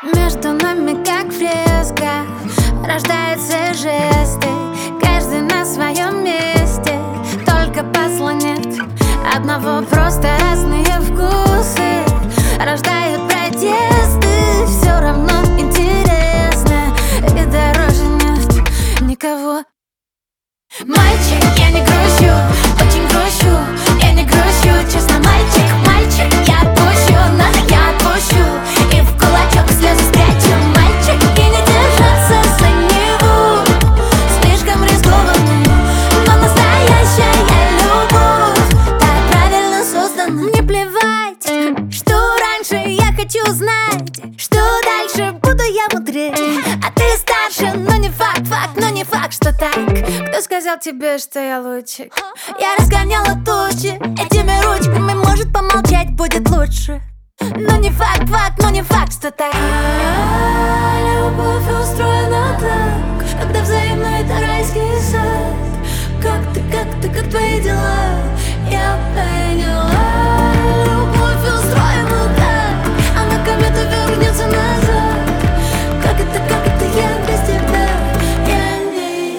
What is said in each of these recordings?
Между нами как фреска, рождаются жесты, каждый на своем месте, только посла нет одного, просто разные вкусы рождают протесты. Все равно интересно, и дороже нет никого. Мальчик, я не грущу, очень грущу, я не грущу, честно, мальчик, мальчик, я отпущу, надо, я отпущу, и в кулачок слезы спрячу. Мальчик, и не держаться за него, слишком рискованный, но настоящая любовь так правильно создана. Мне плевать, что раньше, я хочу знать, что дальше, буду я мудрее, а ты старше, но не факт, но не факт, что так. Кто сказал тебе, что я лучше? Я разгоняла тучи этими ручками, может, помолчать будет лучше, но не факт, но не факт, что так. Любовь устроена так, когда взаимно это райский сад. Как твои дела? Я поняла. Любовь устроена так, она комету вернется назад. Как это я без тебя? Я не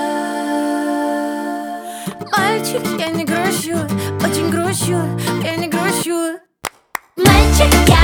я. Мальчик, я не грущу, очень грущу, я не грущу. Мальчик, я